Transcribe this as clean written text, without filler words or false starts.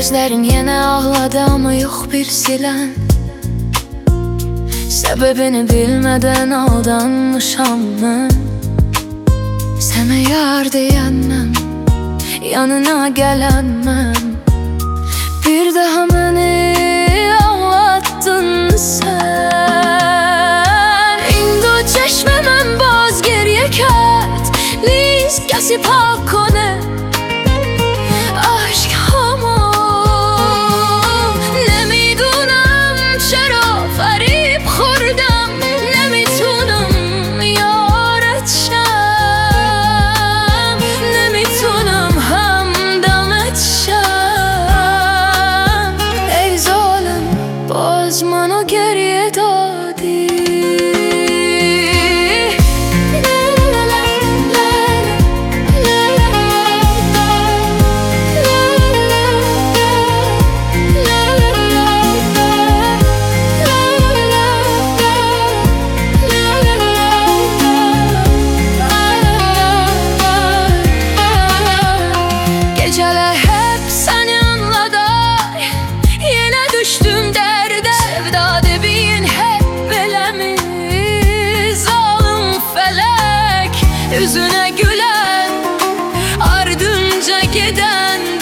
Gözlərin yenə ağladı, amma yox bir silən. Səbəbini bilmədən aldanmışam mən. Sənə yar deyəndən yanına gələn mən. Bir daha məni ağlatdın sən. İndi o çeşmə mən باز گریه کرد لیز کسی پاک کنه عشقامو. نمیدونم چرا فریب خوردم، نمیتونم یارت شم، نمیتونم همدمت شم. ای ظالم باز منو گریه دادی. Geceler hep seninle day, yine düştüm derde. Sevda debin hep böyle mi? Zalim felek yüzüne gülen, ardınca giden.